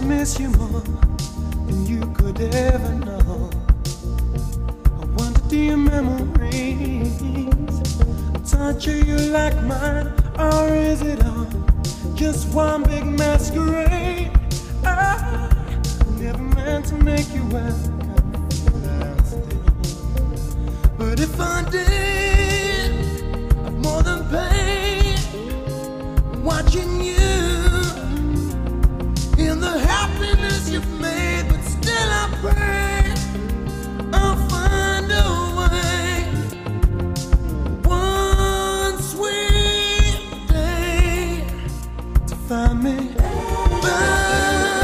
miss you more than you could ever know. I wonder, do your memories torture you like mine, or is it all just one big masquerade? I never meant to make you welcome, but if I did, I've more than paid watching you in the happiness you've made. But still I pray I'll find a way, one sweet day, to find me by